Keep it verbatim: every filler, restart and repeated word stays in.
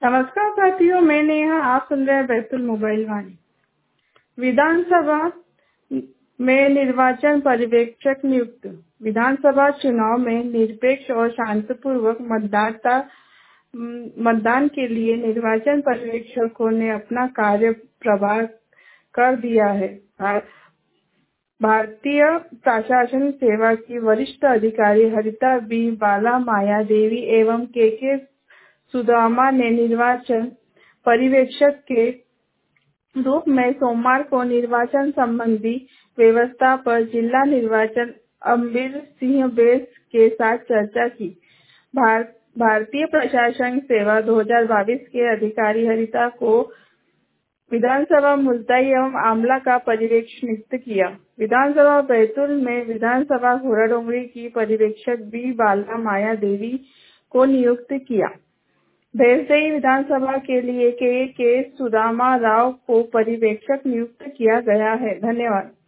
नमस्कार साथियों, मैं नेहा। आप सुन रहे हैं बैतूल मोबाइल वाणी। विधानसभा में निर्वाचन पर्यवेक्षक नियुक्त। विधानसभा चुनाव में निरपेक्ष और शांतिपूर्वक मतदाता मतदान के लिए निर्वाचन पर्यवेक्षकों ने अपना कार्य प्रभार कर दिया है। भारतीय प्रशासन सेवा की वरिष्ठ अधिकारी हरिता बी बाला, माया देवी एवं के के सुदामा ने निर्वाचन पर्यवेक्षक के रूप में सोमवार को निर्वाचन संबंधी व्यवस्था पर जिला निर्वाचन अमर सिंह बैस के साथ चर्चा की। भार, भारतीय प्रशासन सेवा दो हज़ार बाईस के अधिकारी हरिता को विधानसभा मुल्ताई एवं आमला का पर्यवेक्षक नियुक्त किया। विधानसभा बैतूल में विधानसभा घोड़ाडोंगरी की पर्यवेक्षक बी बाला माया देवी को नियुक्त किया। भैरसई विधानसभा के लिए के के सुदामा राव को पर्यवेक्षक नियुक्त किया गया है। धन्यवाद।